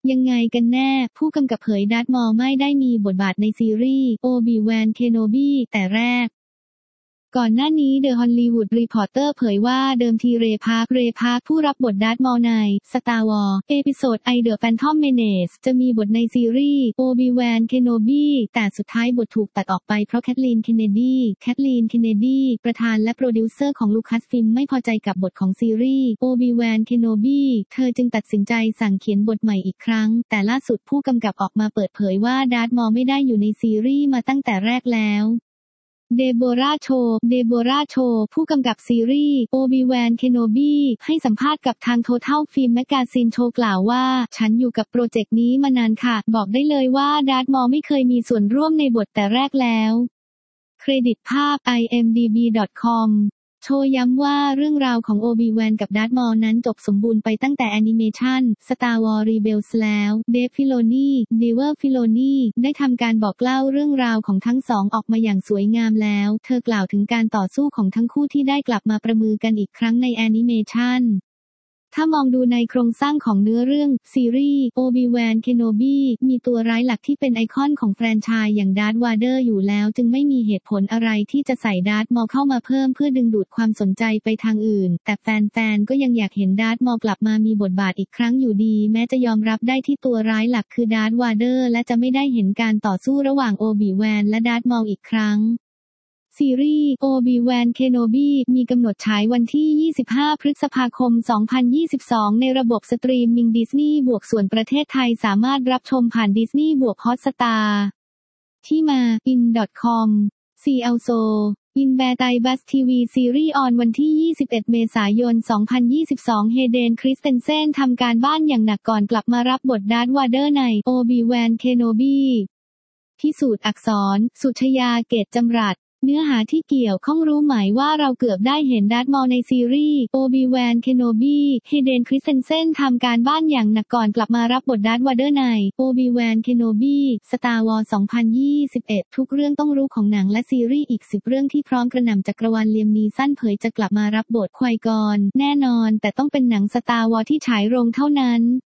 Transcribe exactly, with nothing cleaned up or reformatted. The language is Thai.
ยังไงกันแน่ผู้กำกับเผยดัตมอลไม่ได้มีบทบาทในซีรีส์โอบิแวนเคนโนบีแต่แรกก่อนหน้านี้ The Hollywood Reporter เผยว่าเดิมทีเรย์พาร์คเรย์พาร์คผู้รับบทดัตมอลใน Star Wars เอพิโซด I The Phantom Menace จะมีบทในซีรีส์โอบิแวนเคนโนบีแต่สุดท้ายบทถูกตัดออกไปเพราะแคทลีนเคนเนดีแคทลีนเคนเนดีประธานและโปรดิวเซอร์ของลูคัสฟิล์มไม่พอใจกับบทของซีรีส์โอบิแวนเคนโนบีเธอจึงตัดสินใจสั่งเขียนบทใหม่อีกครั้งแต่ล่าสุดผู้กำกับออกมาเปิดเผยว่าดัตมอลไม่ได้อยู่ในซีรีส์มาตั้งแต่แรกแล้วเดโบราโชเดโบราโชผู้กำกับซีรีส์โอบิแวนเคนโนบีให้สัมภาษณ์กับทาง Total Film Magazine โชว์กล่าวว่าฉันอยู่กับโปรเจกต์นี้มานานค่ะบอกได้เลยว่าดัตมอลไม่เคยมีส่วนร่วมในบทแต่แรกแล้วเครดิตภาพ ไอ เอ็ม ดี บี ดอท คอม โชว์ย้ำว่าเรื่องราวของโอบิแวนกับดัตมอลนั้นจบสมบูรณ์ไปตั้งแต่แอนิเมชัน Star Wars Rebels แล้วเดฟ ฟิโลนีเดเวอร์ ฟิโลนีได้ทำการบอกเล่าเรื่องราวของทั้งสองออกมาอย่างสวยงามแล้วเธอกล่าวถึงการต่อสู้ของทั้งคู่ที่ได้กลับมาประมือกันอีกครั้งในแอนิเมชันถ้ามองดูในโครงสร้างของเนื้อเรื่องซีรีส์โอบิแวนเคนโนบีมีตัวร้ายหลักที่เป็นไอคอนของแฟรนไชส์อย่างดาร์ธวาเดอร์อยู่แล้วจึงไม่มีเหตุผลอะไรที่จะใส่ดาร์ธมอลเข้ามาเพิ่มเพื่อดึงดูดความสนใจไปทางอื่นแต่แฟนๆก็ยังอยากเห็นดาร์ธมอลกลับมามีบทบาทอีกครั้งอยู่ดีแม้จะยอมรับได้ที่ตัวร้ายหลักคือดาร์ธวาเดอร์และจะไม่ได้เห็นการต่อสู้ระหว่างโอบิแวนและดาร์ธมอลอีกครั้งซีรีส์โอบิแวนเคนโนบีมีกำหนดฉายวันที่ยี่สิบห้าพฤษภาคมสองพันยี่สิบสองในระบบสตรีมมิ่งดิสนีย์บวกส่วนประเทศไทยสามารถรับชมผ่านดิสนีย์บวกฮอตสตาร์ที่มา อิน ดอท คอม ซี แอล โซ อินแบร์ไตบัสทีวีซีรีส์ออนวันที่ยี่สิบเอ็ดเมษายนสองพันยี่สิบสองเฮเดนคริสเตนเซนทำการบ้านอย่างหนักก่อนกลับมารับบทดาร์ธวาเดอร์ในโอบิแวนเคนโนบีพิสูจน์อักษรสุชยาเกตจำรัดเนื้อหาที่เกี่ยวข้องรู้ไหมว่าเราเกือบได้เห็นดัตมอลในซีรีส์โอบิแวนเคนโนบีเฮเดนคริสเตนเซนทำการบ้านอย่างหนักก่อนกลับมารับบทดัตวาเดอร์ในโอบิแวนเคนโนบีสตาร์วอร์สองพันยี่สิบเอ็ดทุกเรื่องต้องรู้ของหนังและซีรีส์อีกสิบเรื่องที่พร้อมกระหน่ำจักรวาลเลียมนีสันเผยจะกลับมารับบทควายกอนแน่นอนแต่ต้องเป็นหนังสตาร์วอร์ที่ฉายโรงเท่านั้น